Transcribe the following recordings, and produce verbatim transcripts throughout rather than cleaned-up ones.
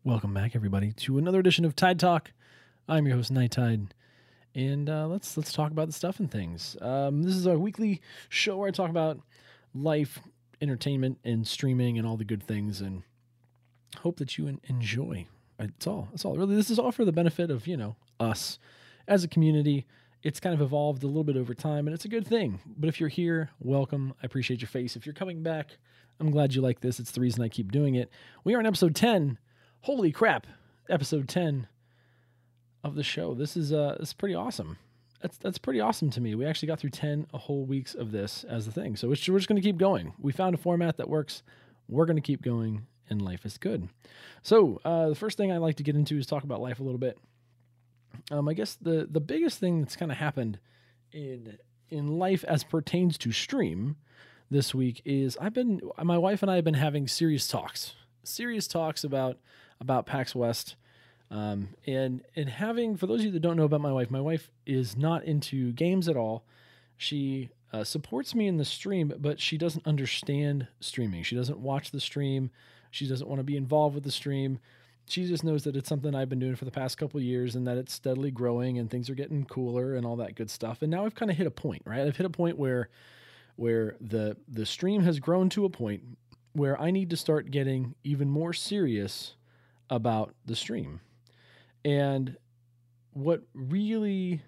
Welcome back, everybody, to another edition of Tide Talk. I'm your host, Night Tide, and uh, let's let's talk about the stuff and things. Um, this is our weekly show where I talk about life, entertainment, and streaming, and all the good things, and hope that you en- enjoy. That's all. That's all. Really, this is all for the benefit of you know us as a community. It's kind of evolved a little bit over time, and it's a good thing. But if you're here, welcome. I appreciate your face. If you're coming back, I'm glad you like this. It's the reason I keep doing it. We are in episode ten. Holy crap, episode ten of the show. This is uh this is pretty awesome. That's that's pretty awesome to me. We actually got through ten whole weeks of this as the thing. So we're just going to keep going. We found a format that works. We're going to keep going, and life is good. So uh, the first thing I like to get into is talk about life a little bit. Um, I guess the the biggest thing that's kind of happened in in life as pertains to stream this week is I've been my wife and I have been having serious talks, serious talks about about PAX West, um, and and having for those of you that don't know about my wife, my wife is not into games at all. She uh, supports me in the stream, but she doesn't understand streaming. She doesn't watch the stream. She doesn't want to be involved with the stream. She just knows that it's something I've been doing for the past couple of years and that it's steadily growing and things are getting cooler and all that good stuff. And now I've kind of hit a point, right? I've hit a point where where the the stream has grown to a point where I need to start getting even more serious about the stream. And what really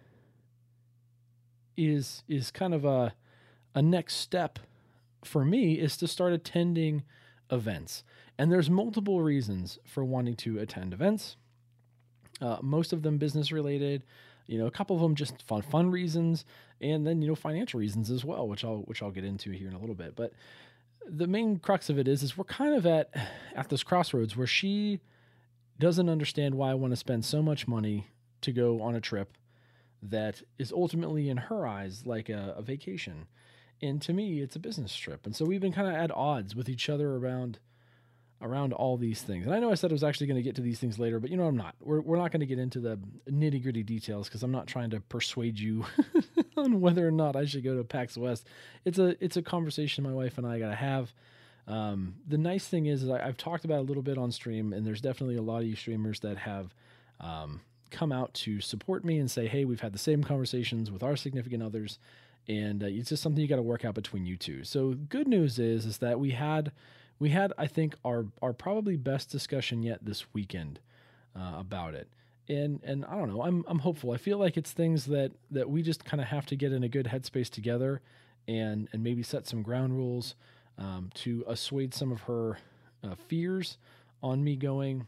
is is kind of a a next step for me is to start attending events. And there's multiple reasons for wanting to attend events. Uh, most of them business related, you know, a couple of them just fun fun reasons, and then you know financial reasons as well, which I'll which I'll get into here in a little bit. But the main crux of it is is we're kind of at at this crossroads where she doesn't understand why I want to spend so much money to go on a trip that is ultimately in her eyes like a, a vacation. And to me, it's a business trip. And so we've been kind of at odds with each other around around all these things. And I know I said I was actually going to get to these things later, but you know, I'm not. We're, we're not going to get into the nitty gritty details because I'm not trying to persuade you on whether or not I should go to PAX West. It's a, it's a conversation my wife and I got to have. Um, the nice thing is, is I, I've talked about it a little bit on stream, and there's definitely a lot of you streamers that have um, come out to support me and say, hey, we've had the same conversations with our significant others, and uh, it's just something you got to work out between you two. So good news is, is that we had, we had, I think, our, our probably best discussion yet this weekend uh, about it. And, and I don't know, I'm, I'm hopeful. I feel like it's things that, that we just kind of have to get in a good headspace together and, and maybe set some ground rules Um, to assuage some of her uh, fears on me going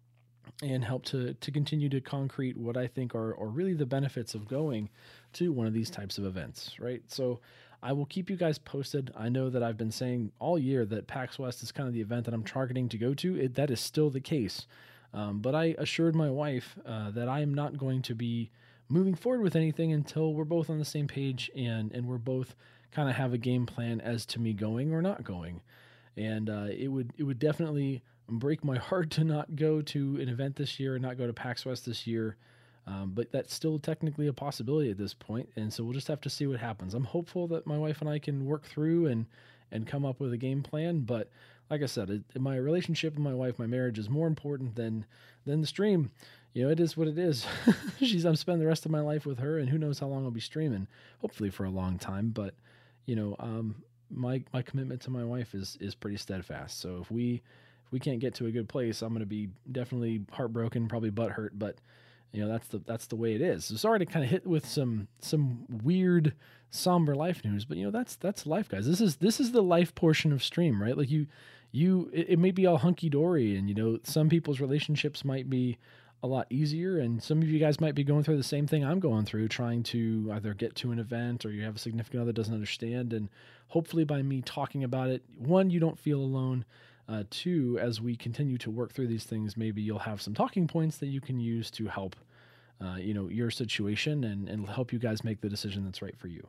and help to to continue to concrete what I think are, are really the benefits of going to one of these types of events, right? So I will keep you guys posted. I know that I've been saying all year that PAX West is kind of the event that I'm targeting to go to. It, that is still the case. Um, but I assured my wife uh, that I am not going to be moving forward with anything until we're both on the same page and, and we're both kind of have a game plan as to me going or not going. And uh, it would it would definitely break my heart to not go to an event this year and not go to PAX West this year. Um, but that's still technically a possibility at this point. And so we'll just have to see what happens. I'm hopeful that my wife and I can work through and, and come up with a game plan. But like I said, it, my relationship with my wife, my marriage is more important than than the stream. You know, it is what it is. She's I'm spending the rest of my life with her, and who knows how long I'll be streaming. Hopefully for a long time. But you know, um, my my commitment to my wife is is pretty steadfast. So if we if we can't get to a good place, I'm going to be definitely heartbroken, probably butthurt. But you know, that's the that's the way it is. So sorry to kind of hit with some some weird somber life news, but you know, that's that's life, guys. This is this is the life portion of stream, right? Like you you it, it may be all hunky dory, and you know, some people's relationships might be a lot easier, and some of you guys might be going through the same thing I'm going through, trying to either get to an event or you have a significant other that doesn't understand. And hopefully by me talking about it, one, you don't feel alone. Uh, two, as we continue to work through these things, maybe you'll have some talking points that you can use to help, uh, you know, your situation and, and help you guys make the decision that's right for you.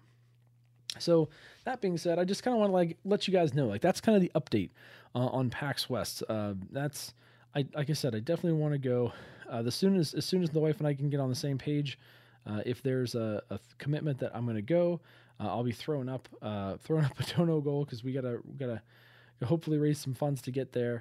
So that being said, I just kind of want to like let you guys know, like that's kind of the update uh, on PAX West. Uh, that's, I like I said, I definitely want to go. Uh, the soon as as soon as the wife and I can get on the same page, uh, if there's a, a commitment that I'm going to go, uh, I'll be throwing up uh, throwing up a dono goal because we gotta we gotta hopefully raise some funds to get there.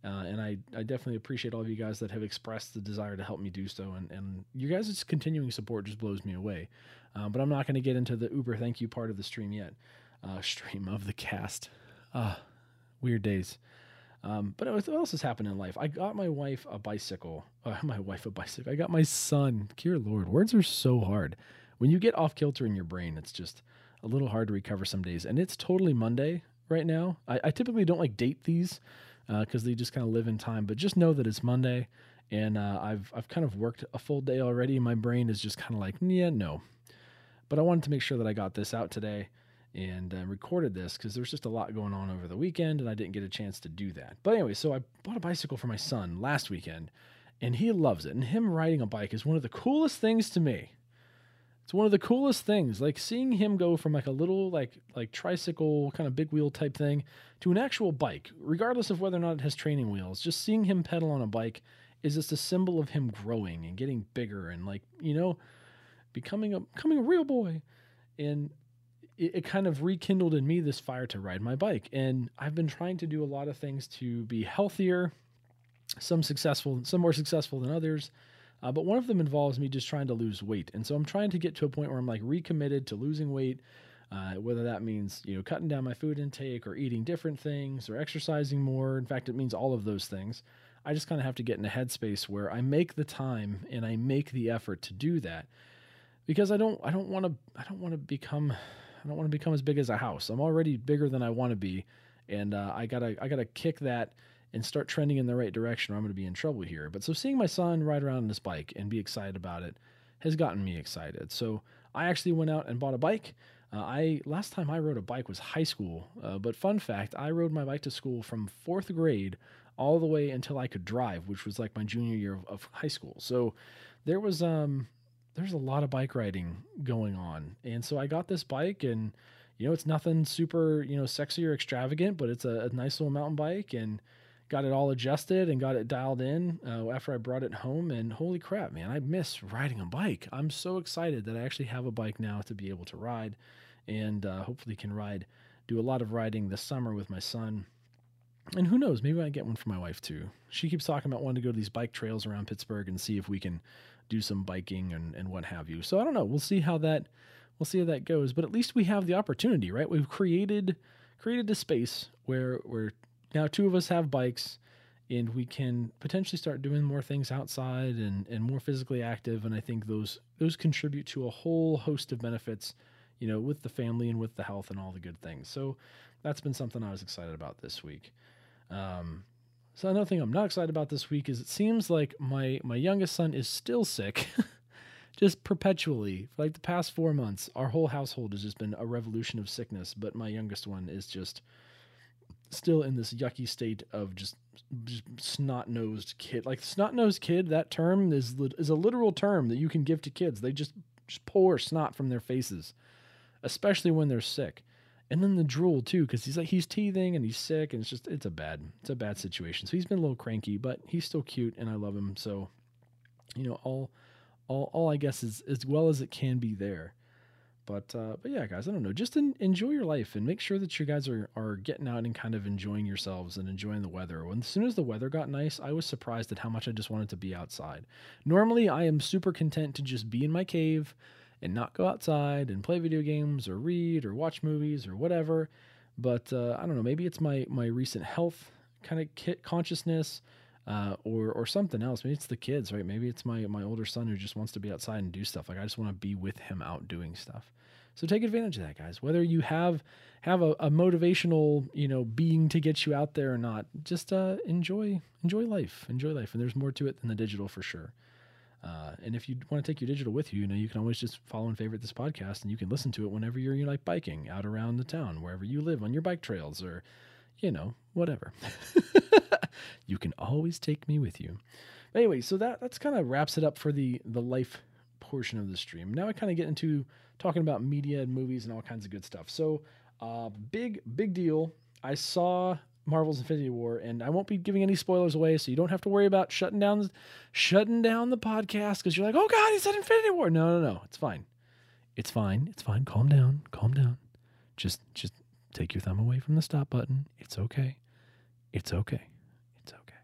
Uh, and I, I definitely appreciate all of you guys that have expressed the desire to help me do so. And, and you guys' continuing support just blows me away. Uh, but I'm not going to get into the uber thank you part of the stream yet. Uh, stream of the cast. Ah, weird days. Um, but what else has happened in life? I got my wife a bicycle. Uh, my wife a bicycle. I got my son. Dear Lord, words are so hard. When you get off kilter in your brain, it's just a little hard to recover some days. And it's totally Monday right now. I, I typically don't like date these because uh, they just kind of live in time. But just know that it's Monday, and uh, I've I've kind of worked a full day already. My brain is just kind of like, yeah, no. But I wanted to make sure that I got this out today and uh, recorded this because there's just a lot going on over the weekend and I didn't get a chance to do that. But anyway, so I bought a bicycle for my son last weekend and he loves it. And him riding a bike is one of the coolest things to me. It's one of the coolest things, like seeing him go from like a little like like tricycle kind of big wheel type thing to an actual bike, regardless of whether or not it has training wheels. Just seeing him pedal on a bike is just a symbol of him growing and getting bigger and like, you know, becoming a becoming a real boy. And it, it kind of rekindled in me this fire to ride my bike. And I've been trying to do a lot of things to be healthier, some successful, some more successful than others. Uh, but one of them involves me just trying to lose weight. And so I'm trying to get to a point where I'm like recommitted to losing weight, uh, whether that means, you know, cutting down my food intake or eating different things or exercising more. In fact, it means all of those things. I just kind of have to get in a headspace where I make the time and I make the effort to do that because I don't, I don't want to, I don't want to become, I don't want to become as big as a house. I'm already bigger than I want to be. And uh, I gotta, I gotta kick that and start trending in the right direction or I'm going to be in trouble here. But so seeing my son ride around on this bike and be excited about it has gotten me excited. So I actually went out and bought a bike. Uh, I last time I rode a bike was high school. Uh, but fun fact, I rode my bike to school from fourth grade all the way until I could drive, which was like my junior year of, of high school. So there was um there's a lot of bike riding going on. And so I got this bike and, you know, it's nothing super, you know, sexy or extravagant, but it's a, a nice little mountain bike and got it all adjusted and got it dialed in uh, after I brought it home. And holy crap, man, I miss riding a bike. I'm so excited that I actually have a bike now to be able to ride and uh, hopefully can ride, do a lot of riding this summer with my son. And who knows, maybe I get one for my wife too. She keeps talking about wanting to go to these bike trails around Pittsburgh and see if we can do some biking and, and what have you. So I don't know. We'll see how that, we'll see how that goes, but at least we have the opportunity, right? We've created, created a space where we're, now two of us have bikes and we can potentially start doing more things outside and, and more physically active. And I think those those contribute to a whole host of benefits, you know, with the family and with the health and all the good things. So that's been something I was excited about this week. Um, so another thing I'm not excited about this week is it seems like my, my youngest son is still sick, just perpetually. For like the past four months, our whole household has just been a revolution of sickness, but my youngest one is just still in this yucky state of just, just snot-nosed kid. Like snot-nosed kid, that term is is a literal term that you can give to kids. They just, just pour snot from their faces, especially when they're sick. And then the drool too, because he's like he's teething and he's sick, and it's just it's a bad it's a bad situation. So he's been a little cranky, but he's still cute and I love him. So, you know, all all all I guess is as well as it can be there. But uh, but yeah, guys, I don't know. Just in, enjoy your life and make sure that you guys are, are getting out and kind of enjoying yourselves and enjoying the weather. When as soon as the weather got nice, I was surprised at how much I just wanted to be outside. Normally, I am super content to just be in my cave and not go outside and play video games or read or watch movies or whatever. But uh, I don't know. Maybe it's my my recent health kind of consciousness. Uh, or or something else. Maybe it's the kids, right? Maybe it's my my older son who just wants to be outside and do stuff. Like I just want to be with him out doing stuff. So take advantage of that, guys. Whether you have have a, a motivational, you know, being to get you out there or not, just uh, enjoy enjoy life, enjoy life. And there's more to it than the digital for sure. Uh, and if you want to take your digital with you, you know, you can always just follow and favorite this podcast, and you can listen to it whenever you're, you know, like biking out around the town, wherever you live on your bike trails, or you know, whatever. You can always take me with you. But anyway, so that that's kind of wraps it up for the the life portion of the stream. Now I kind of get into talking about media and movies and all kinds of good stuff. So uh, big, big deal. I saw Marvel's Infinity War, and I won't be giving any spoilers away, so you don't have to worry about shutting down shutting down the podcast because you're like, oh God, he said Infinity War. No, no, no. It's fine. It's fine. It's fine. Calm down. Calm down. Just just take your thumb away from the stop button. It's okay. It's okay. It's okay.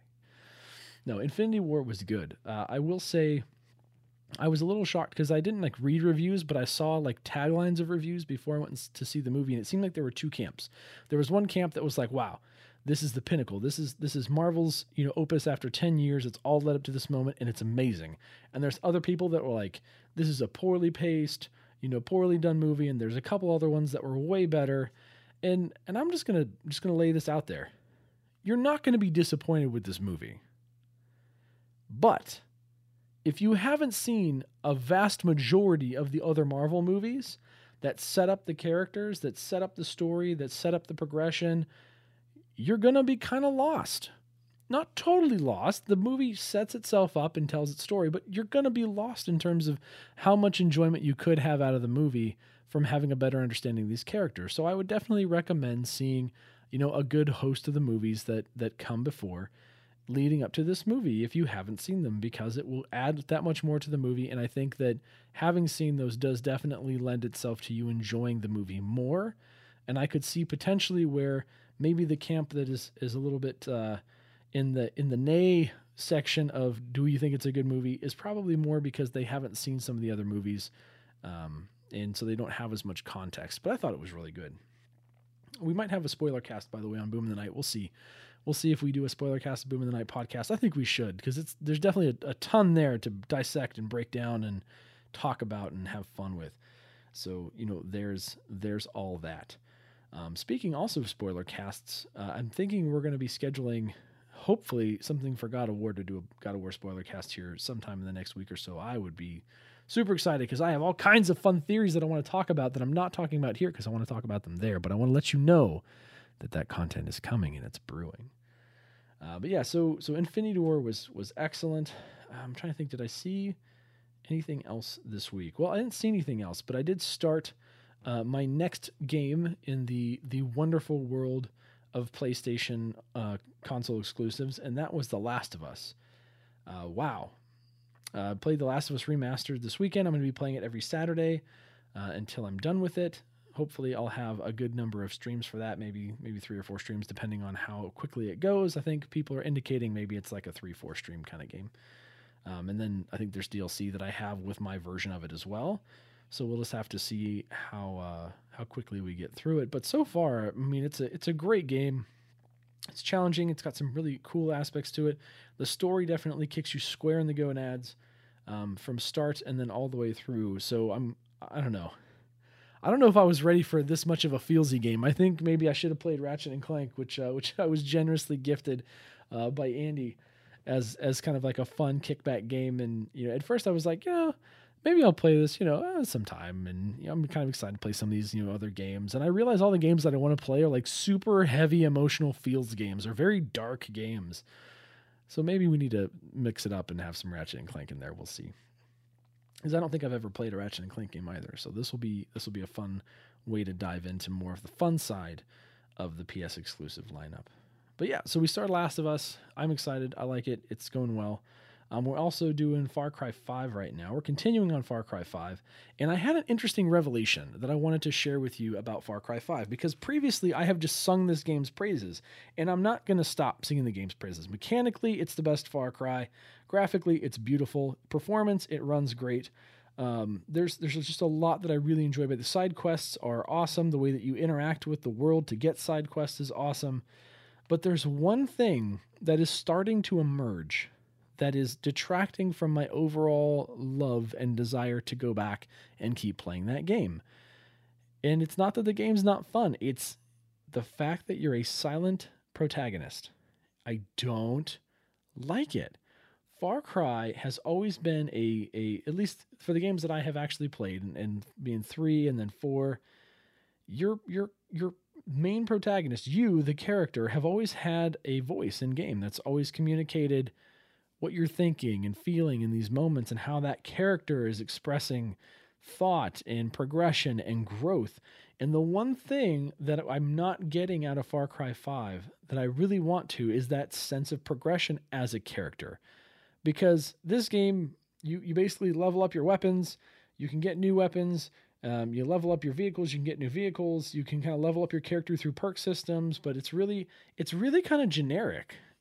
no, Infinity War was good. Uh, I will say I was a little shocked because I didn't like read reviews, but I saw like taglines of reviews before I went to see the movie, and it seemed like there were two camps. There was one camp that was like, "Wow, this is the pinnacle. This is this is Marvel's, you know, opus after ten years. It's all led up to this moment, and it's amazing." And there's other people that were like, "This is a poorly paced, you know, poorly done movie." And there's a couple other ones that were way better. And and I'm just gonna just gonna lay this out there. You're not gonna be disappointed with this movie, but if you haven't seen a vast majority of the other Marvel movies that set up the characters, that set up the story, that set up the progression, you're going to be kind of lost. Not totally lost. The movie sets itself up and tells its story, but you're going to be lost in terms of how much enjoyment you could have out of the movie from having a better understanding of these characters. So I would definitely recommend seeing, you know, a good host of the movies that that come before leading up to this movie if you haven't seen them, because it will add that much more to the movie. And I think that having seen those does definitely lend itself to you enjoying the movie more. And I could see potentially where maybe the camp that is is a little bit uh, in the in the nay section of do you think it's a good movie is probably more because they haven't seen some of the other movies, um, and so they don't have as much context. But I thought it was really good. We might have a spoiler cast, by the way, on Boom in the Night. We'll see. We'll see if we do a spoiler cast of Boom in the Night podcast. I think we should, because it's there's definitely a, a ton there to dissect and break down and talk about and have fun with. So, you know, there's there's all that. Um, speaking also of spoiler casts, uh, I'm thinking we're going to be scheduling, hopefully, something for God of War to do a God of War spoiler cast here sometime in the next week or so. I would be super excited because I have all kinds of fun theories that I want to talk about that I'm not talking about here because I want to talk about them there. But I want to let you know that that content is coming and it's brewing. Uh, but yeah, so so Infinity War was was excellent. I'm trying to think, did I see anything else this week? Well, I didn't see anything else, but I did start uh, my next game in the the wonderful world of PlayStation uh, console exclusives, and that was The Last of Us. Uh, wow. Uh, played The Last of Us Remastered this weekend. I'm going to be playing it every Saturday uh, until I'm done with it. Hopefully I'll have a good number of streams for that, maybe maybe three or four streams, depending on how quickly it goes. I think people are indicating maybe it's like a three, four stream kind of game. Um, and then I think there's D L C that I have with my version of it as well. So we'll just have to see how uh, how quickly we get through it. But so far, I mean, it's a it's a great game. It's challenging. It's got some really cool aspects to it. The story definitely kicks you square in the gonads um, from start and then all the way through. So I'm I don't know. I don't know if I was ready for this much of a feelsy game. I think maybe I should have played Ratchet and Clank, which uh, which I was generously gifted uh, by Andy as as kind of like a fun kickback game. And you know, at first I was like, yeah, maybe I'll play this, you know, uh, sometime. And you know, I'm kind of excited to play some of these, you know, other games. And I realize all the games that I want to play are like super heavy emotional feels games, or very dark games. So maybe we need to mix it up and have some Ratchet and Clank in there. We'll see. Because I don't think I've ever played a Ratchet and Clank game either. So this will be this will be a fun way to dive into more of the fun side of the P S exclusive lineup. But yeah, so we started Last of Us. I'm excited. I like it. It's going well. Um, we're also doing Far Cry five right now. We're continuing on Far Cry five. And I had an interesting revelation that I wanted to share with you about Far Cry five, because previously I have just sung this game's praises, and I'm not going to stop singing the game's praises. Mechanically, it's the best Far Cry. Graphically, it's beautiful. Performance, it runs great. Um, there's there's just a lot that I really enjoy about it. The side quests are awesome. The way that you interact with the world to get side quests is awesome. But there's one thing that is starting to emerge that is detracting from my overall love and desire to go back and keep playing that game. And it's not that the game's not fun. It's the fact that you're a silent protagonist. I don't like it. Far Cry has always been a, a at least for the games that I have actually played, and, and being three and then four, your your your main protagonist, you, the character, have always had a voice in game that's always communicated what you're thinking and feeling in these moments, and how that character is expressing thought and progression and growth. And the one thing that I'm not getting out of Far Cry five that I really want to is that sense of progression as a character. Because this game, you, you basically level up your weapons, you can get new weapons, um, you level up your vehicles, you can get new vehicles, you can kind of level up your character through perk systems, but it's really, it's really kind of generic.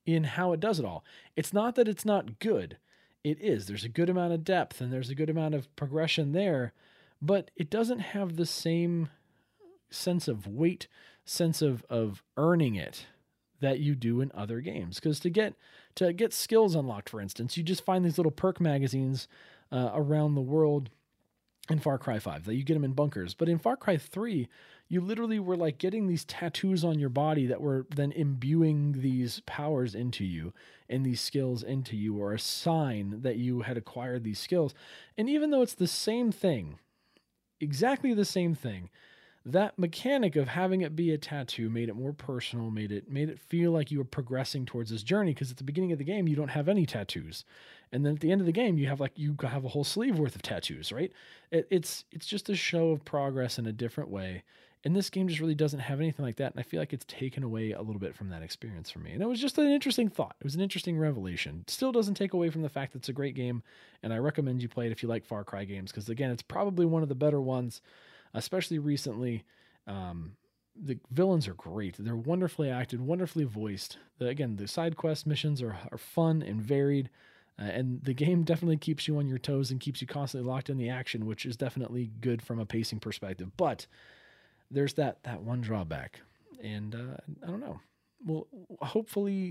in how it does it all. It's not that it's not good. It is. There's a good amount of depth and there's a good amount of progression there, but it doesn't have the same sense of weight, sense of of earning it that you do in other games. Because to get to get skills unlocked, for instance, you just find these little perk magazines uh, around the world in Far Cry five that you get them in bunkers. But in Far Cry three, you literally were like getting these tattoos on your body that were then imbuing these powers into you and these skills into you, or a sign that you had acquired these skills. And even though it's the same thing, exactly the same thing, that mechanic of having it be a tattoo made it more personal, made it made it feel like you were progressing towards this journey. Because at the beginning of the game, you don't have any tattoos, and then at the end of the game, you have like you have a whole sleeve worth of tattoos, right? It, it's it's just a show of progress in a different way. And this game just really doesn't have anything like that. And I feel like it's taken away a little bit from that experience for me. And it was just an interesting thought. It was an interesting revelation. Still doesn't take away from the fact that it's a great game. And I recommend you play it if you like Far Cry games. Because again, it's probably one of the better ones, especially recently. Um, the villains are great. They're wonderfully acted, wonderfully voiced. The, again, the side quest missions are, are fun and varied. Uh, and the game definitely keeps you on your toes and keeps you constantly locked in the action, which is definitely good from a pacing perspective. But there's that that one drawback, and uh, I don't know. Well, hopefully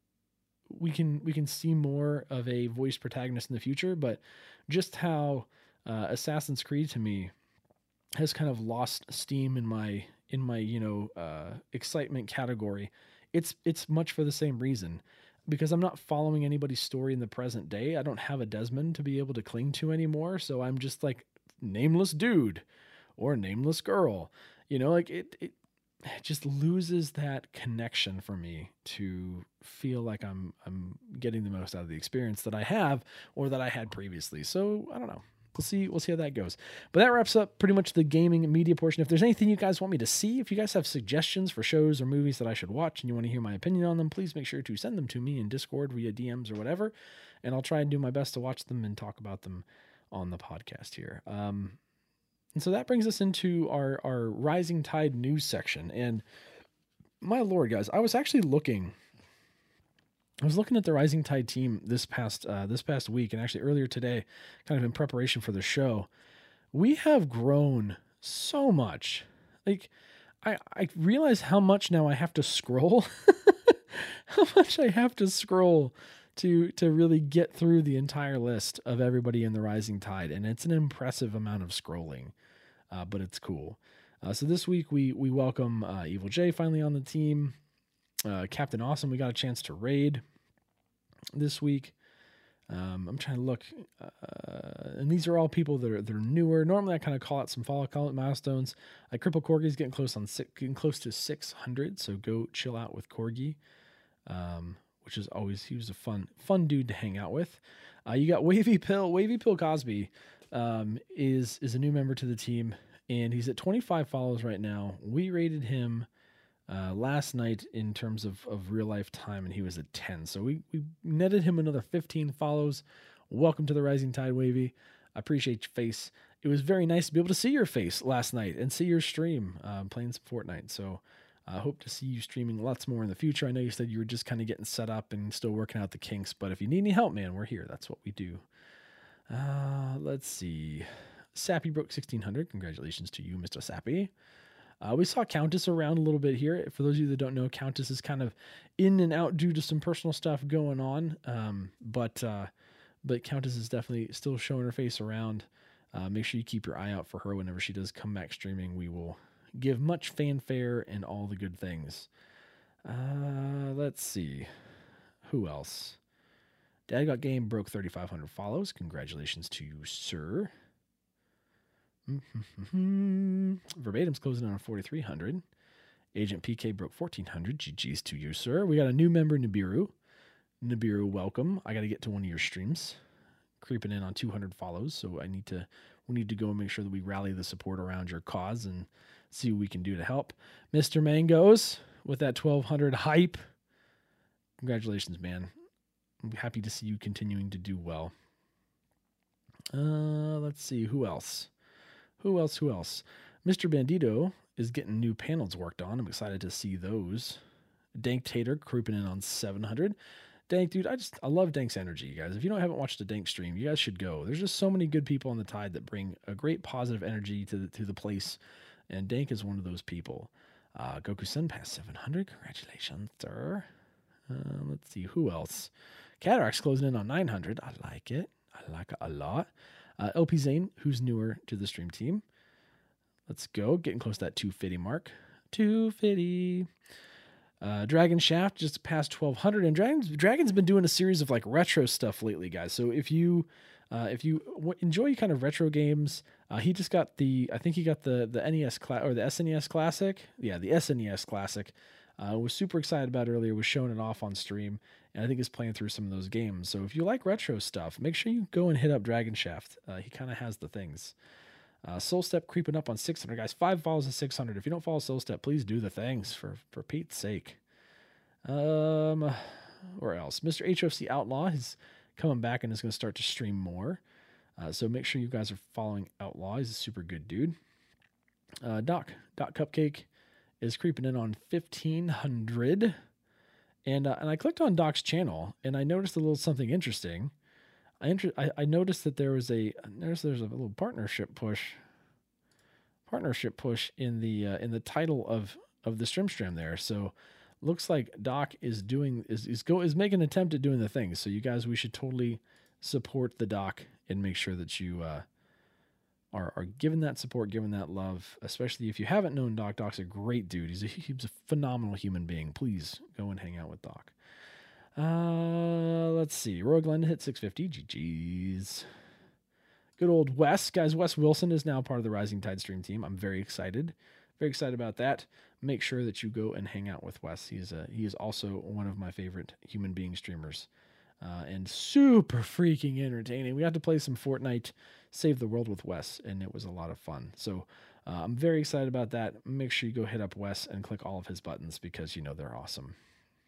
we can we can see more of a voiced protagonist in the future. But just how uh, Assassin's Creed to me has kind of lost steam in my in my you know uh, excitement category. It's it's much for the same reason, because I'm not following anybody's story in the present day. I don't have a Desmond to be able to cling to anymore, so I'm just like nameless dude or nameless girl. You know, like it, it just loses that connection for me to feel like I'm I'm getting the most out of the experience that I have or that I had previously. So I don't know. We'll see. We'll see how that goes. But that wraps up pretty much the gaming and media portion. If there's anything you guys want me to see, if you guys have suggestions for shows or movies that I should watch and you want to hear my opinion on them, please make sure to send them to me in Discord via D Ms or whatever, and I'll try and do my best to watch them and talk about them on the podcast here. Um, And so that brings us into our, our Rising Tide news section. And my Lord, guys, I was actually looking, I was looking at the Rising Tide team this past, uh, this past week, and actually earlier today, kind of in preparation for the show. We have grown so much. Like, I, I realize how much now I have to scroll, how much I have to scroll to to really get through the entire list of everybody in the Rising Tide. And it's an impressive amount of scrolling. Uh, but it's cool. Uh, so this week we we welcome uh, Evil J finally on the team. Uh, Captain Awesome, we got a chance to raid this week. Um, I'm trying to look, uh, and these are all people that are that are newer. Normally, I kind of call out some follow call it milestones. Like Cripple Corgi's getting close on six, getting close to six hundred. So go chill out with Corgi, um, which is always he was a fun fun dude to hang out with. Uh, you got Wavy Pill, Wavy Pill Cosby. Um, is is a new member to the team, and he's at twenty-five follows right now. We rated him uh, last night in terms of, of real life time, and he was at ten. So we, we netted him another fifteen follows. Welcome to the Rising Tide, Wavy. I appreciate your face. It was very nice to be able to see your face last night and see your stream uh, playing some Fortnite. So I uh, hope to see you streaming lots more in the future. I know you said you were just kind of getting set up and still working out the kinks, but if you need any help, man, we're here. That's what we do. Uh, let's see. Sappy broke sixteen hundred. Congratulations to you, Mister Sappy. Uh, we saw Countess around a little bit here. For those of you that don't know, Countess is kind of in and out due to some personal stuff going on. Um, but, uh, but Countess is definitely still showing her face around. Uh, make sure you keep your eye out for her whenever she does come back streaming. We will give much fanfare and all the good things. Uh, let's see. Who else? Dad Got Game broke thirty-five hundred follows. Congratulations to you, sir. Mm-hmm. Verbatim's closing in on forty-three hundred. Agent P K broke fourteen hundred. G G's to you, sir. We got a new member, Nibiru. Nibiru, welcome. I got to get to one of your streams. Creeping in on two hundred follows, so I need to. We need to go and make sure that we rally the support around your cause and see what we can do to help. Mister Mangoes with that twelve hundred hype. Congratulations, man. I'm happy to see you continuing to do well. Uh, let's see. Who else? Who else? Who else? Mister Bandito is getting new panels worked on. I'm excited to see those Dank Tater creeping in on seven hundred. Dank, dude, I just I love Dank's energy, you guys. If you don't haven't watched a Dank stream, you guys should go. There's just so many good people on the Tide that bring a great positive energy to the, to the place, and Dank is one of those people. Uh, Goku Sun past seven hundred. Congratulations, sir. Uh, let's see who else. Cataract's closing in on nine hundred. I like it. I like it a lot. Uh, L P Zane, who's newer to the stream team. Let's go. Getting close to that two fifty mark. two fifty. Uh, Dragon Shaft just past twelve hundred, and Dragon's Dragon's been doing a series of like retro stuff lately, guys. So if you uh, if you w- enjoy kind of retro games, uh, he just got the I think he got the the N E S cla- or the S N E S Classic, yeah, the S N E S Classic. Uh, was super excited about earlier. Was showing it off on stream, and I think is playing through some of those games. So if you like retro stuff, make sure you go and hit up Dragon Shaft. Uh, he kind of has the things. Uh, Soul Step creeping up on six hundred, guys. Five follows at six hundred. If you don't follow Soul Step, please do the things for for Pete's sake. Um, or else, Mister H F C Outlaw is coming back and is going to start to stream more. Uh, so make sure you guys are following Outlaw. He's a super good dude. Uh, Doc Doc Cupcake is creeping in on fifteen hundred, and uh, and I clicked on Doc's channel and I noticed a little something interesting. I, inter- I I noticed that there was a there's there's a little partnership push, partnership push in the uh, in the title of of the stream stream there. So looks like Doc is doing is is go is making an attempt at doing the things. So you guys, we should totally support the Doc and make sure that you uh, are are giving that support, giving that love. Especially if you haven't known Doc. Doc's a great dude. He's a he's a phenomenal human being. Please go and hang out with Doc. Uh, let's see. Roy Glenn hit six fifty. G G's. Good old Wes. Guys, Wes Wilson is now part of the Rising Tide stream team. I'm very excited. Very excited about that. Make sure that you go and hang out with Wes. He's a, he is also one of my favorite human being streamers. Uh, and super freaking entertaining. We got to play some Fortnite Save the World with Wes, and it was a lot of fun. So uh, I'm very excited about that. Make sure you go hit up Wes and click all of his buttons because you know they're awesome.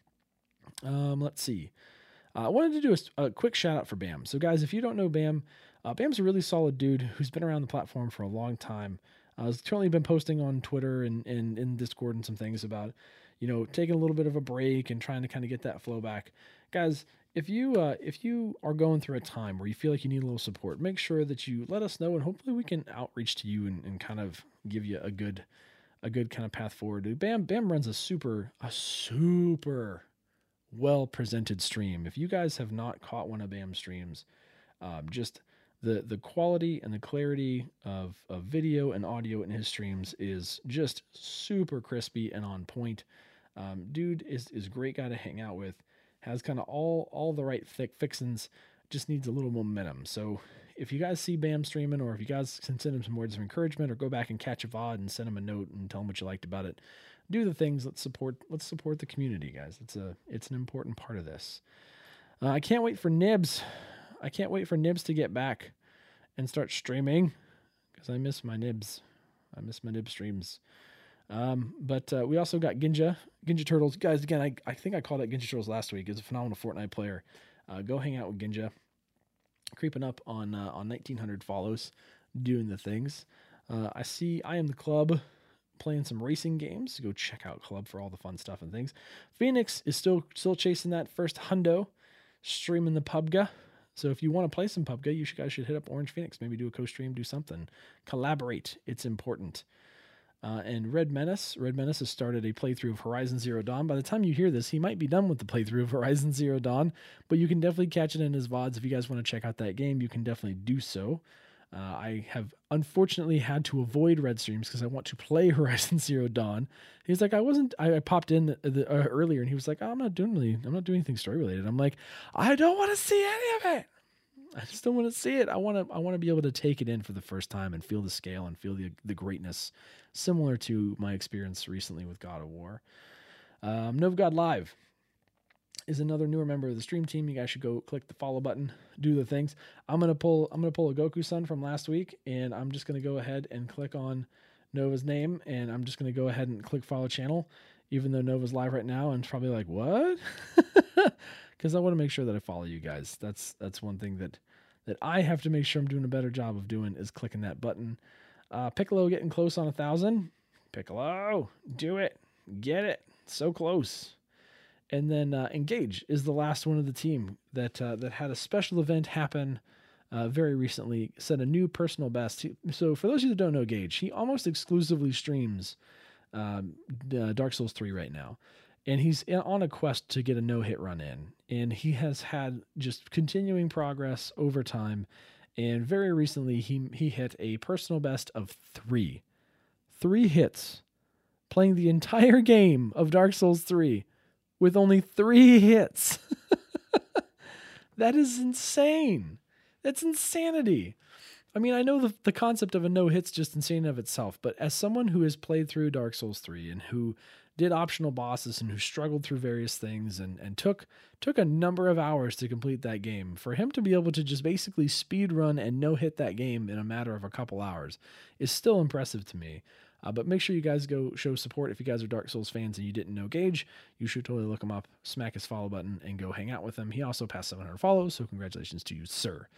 Um, let's see. Uh, I wanted to do a, a quick shout out for Bam. So guys, if you don't know Bam, uh, Bam's a really solid dude who's been around the platform for a long time. Uh, he's currently been posting on Twitter and, and in Discord and some things about, you know, taking a little bit of a break and trying to kind of get that flow back. Guys, if you uh, if you are going through a time where you feel like you need a little support, make sure that you let us know, and hopefully we can outreach to you and, and kind of give you a good a good kind of path forward. Dude, Bam Bam runs a super a super well presented stream. If you guys have not caught one of Bam's streams, um, just the the quality and the clarity of, of video and audio in his streams is just super crispy and on point. Um, dude is is a great guy to hang out with. Has kind of all all the right thick fixins. Just needs a little momentum. So if you guys see Bam streaming, or if you guys can send him some words of encouragement, or go back and catch a V O D and send him a note and tell him what you liked about it, do the things. Let's support. Let's support the community, guys. It's a it's an important part of this. Uh, I can't wait for Nibs. I can't wait for Nibs to get back and start streaming because I miss my Nibs. I miss my Nibs streams. Um, but uh, we also got Ginja, Ginja Turtles. Guys, again, I, I think I called out Ginja Turtles last week. He's a phenomenal Fortnite player. Uh, go hang out with Ginja. Creeping up on uh, on nineteen hundred follows, doing the things. Uh, I see I Am the Club playing some racing games. Go check out Club for all the fun stuff and things. Phoenix is still still chasing that first hundo, streaming the P U B G. So if you want to play some P U B G, you should, guys should hit up Orange Phoenix. Maybe do a co-stream, do something. Collaborate. It's important. Uh, and Red Menace. Red Menace has started a playthrough of Horizon Zero Dawn. By the time you hear this, he might be done with the playthrough of Horizon Zero Dawn, but you can definitely catch it in his V O Ds. If you guys want to check out that game, you can definitely do so. Uh, I have unfortunately had to avoid red streams because I want to play Horizon Zero Dawn. He's like, I wasn't, I, I popped in the, the, uh, earlier and he was like, oh, I'm not doing really, I'm not doing anything story related. I'm like, I don't want to see any of it. I just don't want to see it. I want to, I want to be able to take it in for the first time and feel the scale and feel the, the greatness, similar to my experience recently with God of War. Um, Novgod Live is another newer member of the stream team. You guys should go click the follow button, do the things. I'm gonna pull I'm gonna pull a Goku Sun from last week, and I'm just gonna go ahead and click on Nova's name, and I'm just gonna go ahead and click follow channel, even though Nova's live right now, and it's probably like, what? Because I want to make sure that I follow you guys. That's that's one thing that that I have to make sure I'm doing a better job of doing, is clicking that button. Uh, Piccolo getting close on a thousand. Piccolo, do it, get it, so close. And then uh, Engage is the last one of the team that uh, that had a special event happen uh, very recently, set a new personal best. So for those of you that don't know Gage, he almost exclusively streams um, uh, Dark Souls three right now. And he's on a quest to get a no-hit run in. And he has had just continuing progress over time. And very recently, he he hit a personal best of three. Three hits. Playing the entire game of Dark Souls three with only three hits. That is insane. That's insanity. I mean, I know the, the concept of a no-hit's just insane of itself, but as someone who has played through Dark Souls three and who did optional bosses and who struggled through various things and, and took took a number of hours to complete that game, for him to be able to just basically speed run and no-hit that game in a matter of a couple hours is still impressive to me. Uh, but make sure you guys go show support. If you guys are Dark Souls fans and you didn't know Gage, you should totally look him up, smack his follow button, and go hang out with him. He also passed seven hundred follows, so congratulations to you, sir.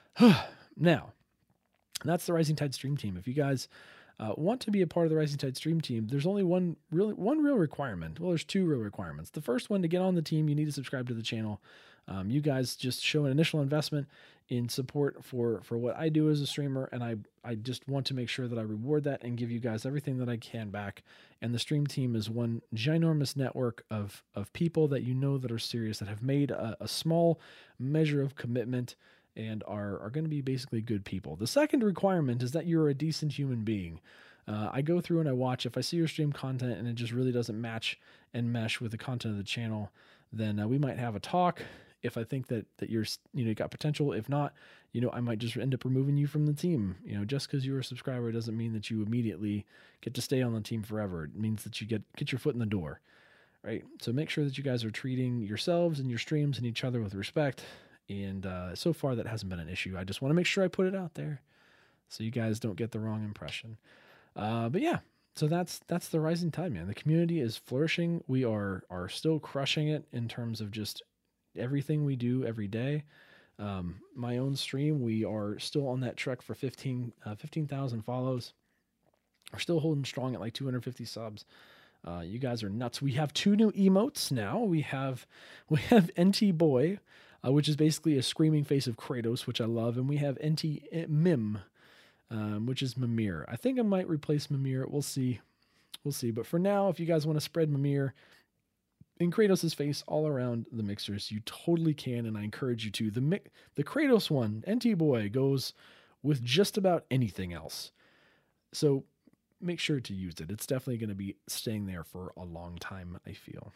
Now, that's the Rising Tide Stream Team. If you guys uh, want to be a part of the Rising Tide Stream Team, there's only one really one real requirement. Well, there's two real requirements. The first one, to get on the team, you need to subscribe to the channel. Um, you guys just show an initial investment in support for, for what I do as a streamer, and I, I just want to make sure that I reward that and give you guys everything that I can back. And the Stream Team is one ginormous network of, of people that you know that are serious, that have made a, a small measure of commitment and are, are going to be basically good people. The second requirement is that you're a decent human being. Uh, I go through and I watch. If I see your stream content and it just really doesn't match and mesh with the content of the channel, then uh, we might have a talk. If I think that that you're, you know, you got potential. If not, you know, I might just end up removing you from the team. You know, just because you're a subscriber doesn't mean that you immediately get to stay on the team forever. It means that you get get your foot in the door, right? So make sure that you guys are treating yourselves and your streams and each other with respect. And uh, so far, that hasn't been an issue. I just want to make sure I put it out there so you guys don't get the wrong impression. Uh, but yeah, so that's that's the Rising Tide, man. The community is flourishing. We are are still crushing it in terms of just everything we do every day. Um, my own stream, we are still on that trek for fifteen thousand follows. We're still holding strong at like two hundred fifty subs. Uh, you guys are nuts. We have two new emotes now. We have we have N T Boy, uh, which is basically a screaming face of Kratos, which I love, and we have N T Mim, um, which is Mimir. I think I might replace Mimir. We'll see. We'll see. But for now, if you guys want to spread Mimir in Kratos' face all around the mixers, you totally can, and I encourage you to. The mi- the Kratos one, N T Boy, goes with just about anything else. So make sure to use it. It's definitely going to be staying there for a long time, I feel.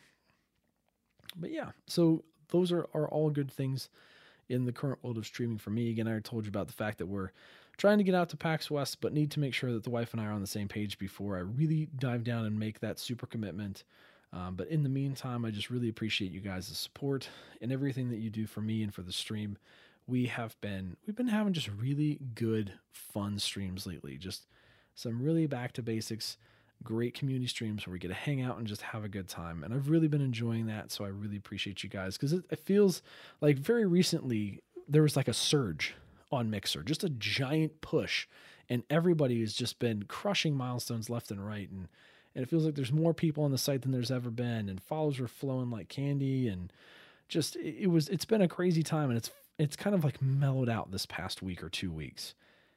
But yeah, so those are, are all good things in the current world of streaming for me. Again, I already told you about the fact that we're trying to get out to PAX West, but need to make sure that the wife and I are on the same page before I really dive down and make that super commitment. Um, but in the meantime, I just really appreciate you guys' support and everything that you do for me and for the stream. We have been, we've been having just really good, fun streams lately. Just some really back to basics, great community streams where we get to hang out and just have a good time. And I've really been enjoying that. So I really appreciate you guys, because it, it feels like very recently there was like a surge on Mixer, just a giant push, and everybody has just been crushing milestones left and right. And And it feels like there's more people on the site than there's ever been, and follows were flowing like candy, and just it was it's been a crazy time, and it's it's kind of like mellowed out this past week or two weeks.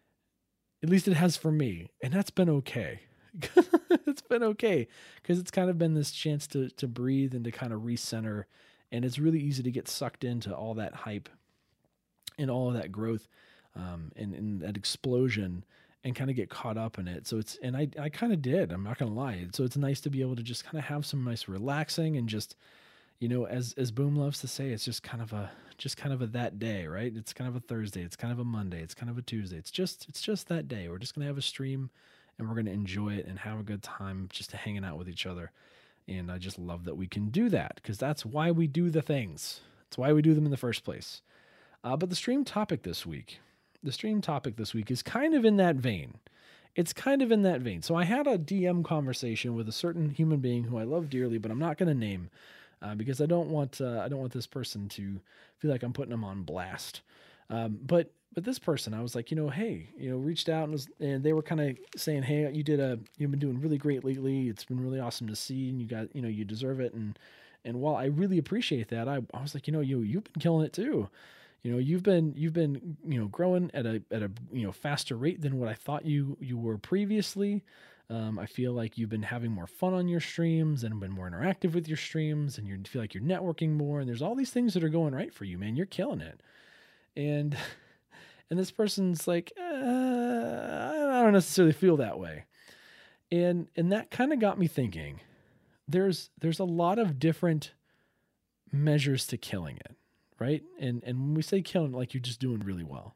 At least it has for me, and that's been okay. It's been okay because it's kind of been this chance to to breathe and to kind of recenter, and it's really easy to get sucked into all that hype and all of that growth, um, and, and that explosion, and kind of get caught up in it. So it's, and I, I kind of did, I'm not going to lie. So it's nice to be able to just kind of have some nice relaxing and just, you know, as, as Boom loves to say, it's just kind of a, just kind of a, that day, right? It's kind of a Thursday. It's kind of a Monday. It's kind of a Tuesday. It's just, it's just that day. We're just going to have a stream and we're going to enjoy it and have a good time just to hanging out with each other. And I just love that we can do that, because that's why we do the things. That's why we do them in the first place. Uh, but the stream topic this week, The stream topic this week is kind of in that vein. It's kind of in that vein. So I had a D M conversation with a certain human being who I love dearly, but I'm not going to name uh, because I don't want uh, I don't want this person to feel like I'm putting them on blast. Um, but but this person, I was like, you know, hey, you know, reached out and was, and they were kind of saying, hey, you did a you've been doing really great lately. It's been really awesome to see, and you got, you know, you deserve it, and And while I really appreciate that, I, I was like, you know, you, you've been killing it too. You know, you've been, you've been, you know, growing at a, at a, you know, faster rate than what I thought you, you were previously. Um, I feel like you've been having more fun on your streams and been more interactive with your streams, and you feel like you're networking more, and there's all these things that are going right for you, man. You're killing it. And, and this person's like, uh, I don't necessarily feel that way. And, and that kind of got me thinking, there's, there's a lot of different measures to killing it. Right. And, and when we say killing, like, you're just doing really well.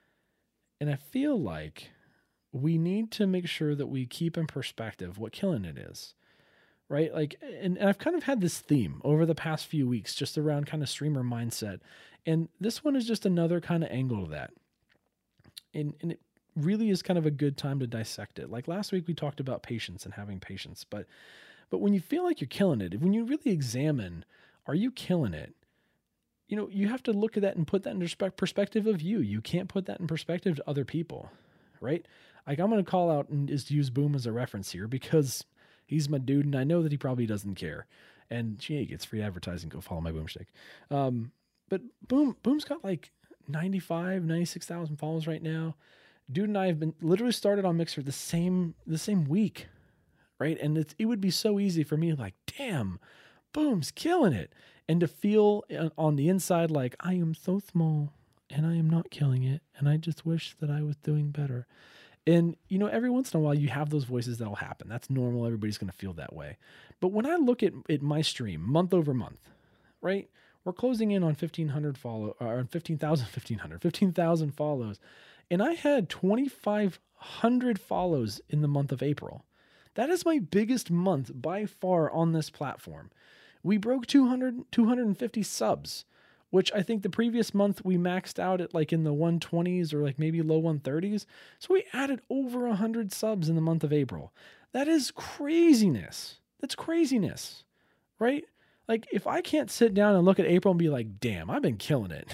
And I feel like we need to make sure that we keep in perspective what killing it is, right? Like, and, and I've kind of had this theme over the past few weeks, just around kind of streamer mindset. And this one is just another kind of angle to that. And, and it really is kind of a good time to dissect it. Like last week, we talked about patience and having patience, but, but when you feel like you're killing it, when you really examine, are you killing it? You know, you have to look at that and put that in perspective of you. You can't put that in perspective to other people, right? Like, I'm going to call out and just use Boom as a reference here because he's my dude, and I know that he probably doesn't care. And gee, he gets free advertising. Go follow my Boomstick. Um, but Boom, Boom's got like ninety-five, ninety-six thousand followers right now. Dude and I have been literally started on Mixer the same the same week, right? And it's, it would be so easy for me, like, damn, Boom's killing it. And to feel on the inside like, I am so small and I am not killing it, and I just wish that I was doing better. And, you know, every once in a while you have those voices that'll happen. That's normal. Everybody's going to feel that way. But when I look at, at my stream month over month, right, we're closing in on fifteen hundred follow, or fifteen thousand, fifteen hundred, fifteen thousand follows. And I had twenty-five hundred follows in the month of April. That is my biggest month by far on this platform. We broke two hundred, two hundred fifty subs, which I think the previous month we maxed out at like in the one twenties or like maybe low one thirties. So we added over one hundred subs in the month of April. That is craziness. That's craziness, right? Like, if I can't sit down and look at April and be like, damn, I've been killing it,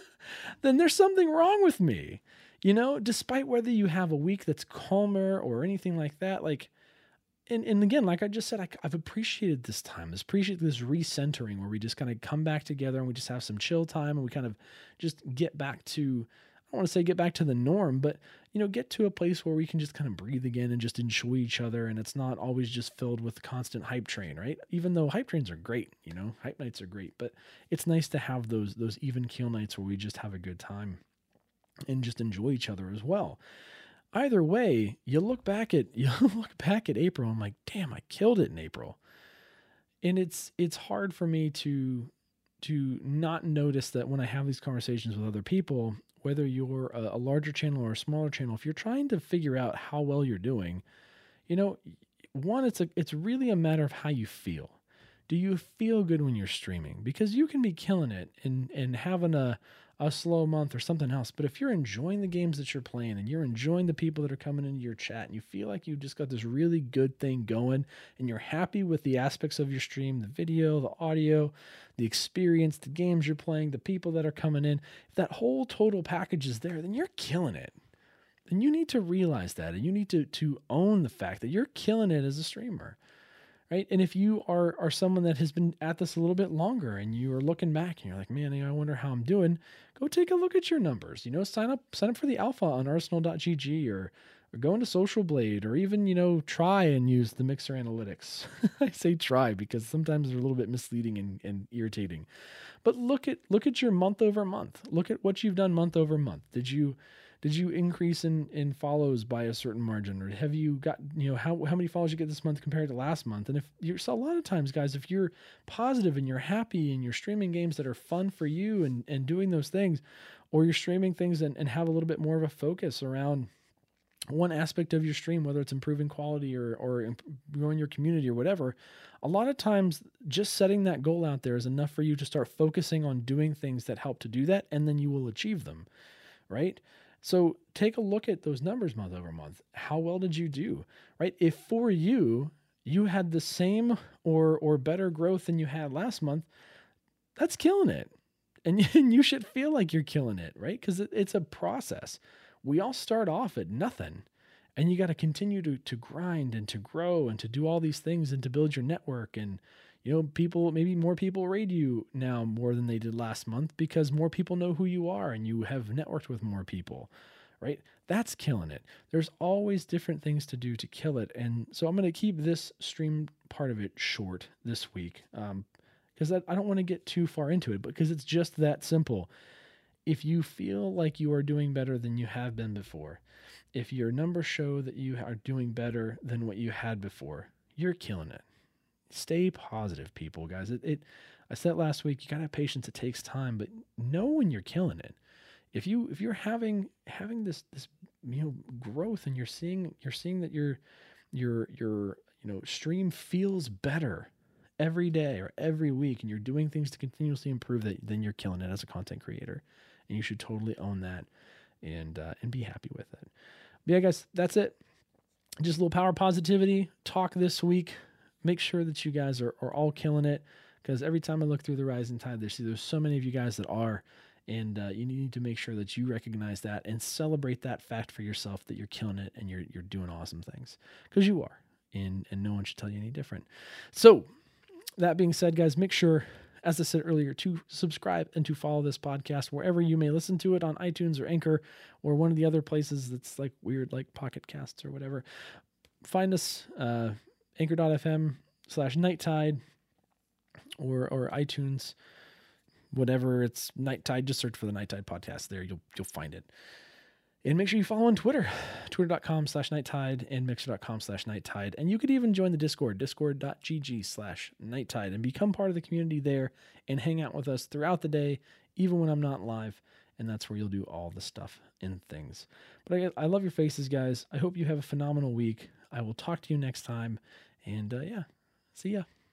then there's something wrong with me. You know, despite whether you have a week that's calmer or anything like that, like, And and again, like I just said, I, I've appreciated this time. I've appreciated this recentering where we just kind of come back together and we just have some chill time and we kind of just get back to, I don't want to say get back to the norm, but, you know, get to a place where we can just kind of breathe again and just enjoy each other. And it's not always just filled with constant hype train, right? Even though hype trains are great, you know, hype nights are great, but it's nice to have those, those even keel nights where we just have a good time and just enjoy each other as well. Either way, you look back at you look back at April. I'm like, damn, I killed it in April, and it's it's hard for me to to not notice that when I have these conversations with other people, whether you're a, a larger channel or a smaller channel, if you're trying to figure out how well you're doing, you know, one, it's a it's really a matter of how you feel. Do you feel good when you're streaming? Because you can be killing it and and having a a slow month or something else. But if you're enjoying the games that you're playing and you're enjoying the people that are coming into your chat and you feel like you've just got this really good thing going and you're happy with the aspects of your stream, the video, the audio, the experience, the games you're playing, the people that are coming in, if that whole total package is there, then you're killing it. And you need to realize that, and you need to, to own the fact that you're killing it as a streamer. Right. And if you are, are someone that has been at this a little bit longer and you are looking back and you're like, man, I wonder how I'm doing, go take a look at your numbers, you know, sign up, sign up for the alpha on arsenal dot g g or, or go into Social Blade or even, you know, try and use the Mixer analytics. I say try because sometimes they're a little bit misleading and, and irritating, but look at, look at your month over month. Look at what you've done month over month. Did you, Did you increase in, in follows by a certain margin, or have you got, you know, how, how many follows you get this month compared to last month? And if you're, so a lot of times, guys, if you're positive and you're happy and you're streaming games that are fun for you and, and doing those things, or you're streaming things and, and have a little bit more of a focus around one aspect of your stream, whether it's improving quality or, or imp- growing your community or whatever, a lot of times just setting that goal out there is enough for you to start focusing on doing things that help to do that. And then you will achieve them, right? So take a look at those numbers month over month. How well did you do, right? If for you, you had the same or or better growth than you had last month, that's killing it. And, and you should feel like you're killing it, right? Because it, it's a process. We all start off at nothing. And you got to continue to to grind and to grow and to do all these things and to build your network and, You know, people, maybe more people rate you now more than they did last month because more people know who you are and you have networked with more people, right? That's killing it. There's always different things to do to kill it. And so I'm going to keep this stream part of it short this week um, because I, I don't want to get too far into it, because it's just that simple. If you feel like you are doing better than you have been before, if your numbers show that you are doing better than what you had before, you're killing it. Stay positive, people, guys. It, it I said last week, you gotta have patience. It takes time, but know when you're killing it. If you if you're having having this this you know growth, and you're seeing you're seeing that your your your you know stream feels better every day or every week, and you're doing things to continuously improve that, then you're killing it as a content creator, and you should totally own that and uh, and be happy with it. But yeah, guys, that's it. Just a little power positivity talk this week. Make sure that you guys are, are all killing it, because every time I look through the Rising Tide, there's, there's so many of you guys that are, and uh, you need to make sure that you recognize that and celebrate that fact for yourself, that you're killing it and you're you're doing awesome things, because you are, and and no one should tell you any different. So that being said, guys, make sure, as I said earlier, to subscribe and to follow this podcast wherever you may listen to it, on iTunes or Anchor or one of the other places that's like weird, like Pocket Casts or whatever. Find us, uh, anchor.fm slash Night Tide or or iTunes, whatever, it's Night Tide. Just search for the Night Tide podcast there. You'll you'll find it. And make sure you follow on Twitter, twitter.com slash Night Tide and mixer.com slash Night Tide. And you could even join the Discord, discord.gg slash Night Tide, and become part of the community there and hang out with us throughout the day, even when I'm not live. And that's where you'll do all the stuff and things. But I, I love your faces, guys. I hope you have a phenomenal week. I will talk to you next time. And uh, yeah, see ya.